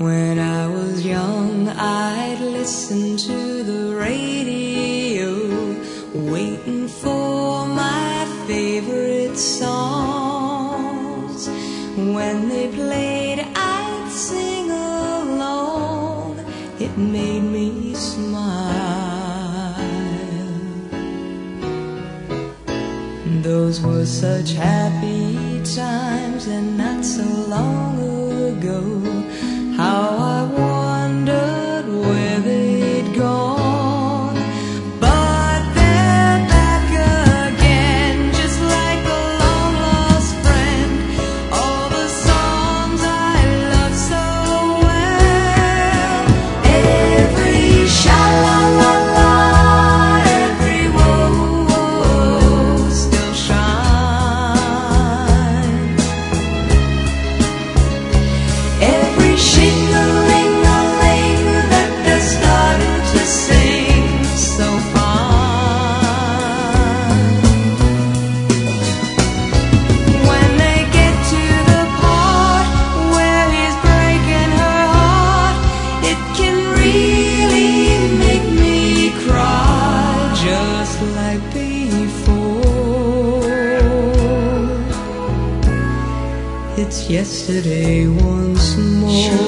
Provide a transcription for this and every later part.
When I was young, I'd listen to the radio, waiting for my favorite songs. When they played, I'd sing along. It made me smile. Those were such happy times, and not so long ago. How I wondered where they'd gone. But they're back again, just like a long-lost friend. All the songs I love so well. Every sha-la-la-la, every whoa-whoa still shines. Every shing-a-ling-a-ling that they're starting to sing so fine. When they get to the part where he's breaking her heart, it can really make me cry, just like before. It's yesterday once more.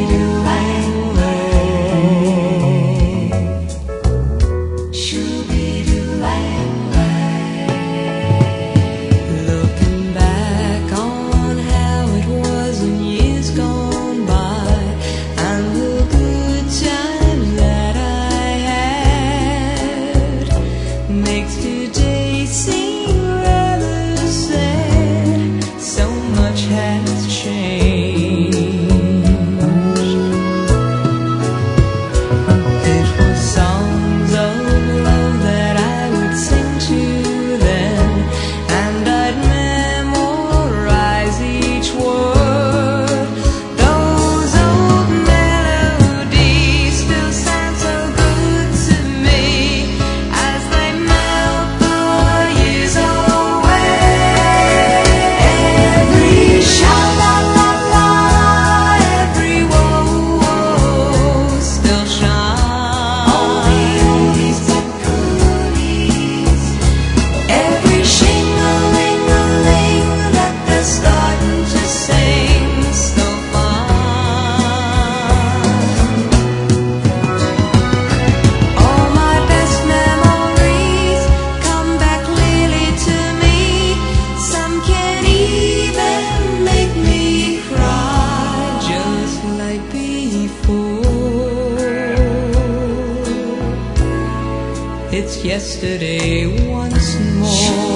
Looking back on how it was in years gone by, and the good times that I had, makes today seem rather sad. So much has changed. It was songs of love that I would sing to then, and I'd memorize each word. Those old melodies still sound so good to me as they melt the years away. Every sha-la-la-la, every whoa-whoa still shines. Oldies but goodies. Every shing-a-ling-a-ling that they're starting to sing so fine. All my best memories come back clearly to me. Some can even make me cry, just like before. It's yesterday once more.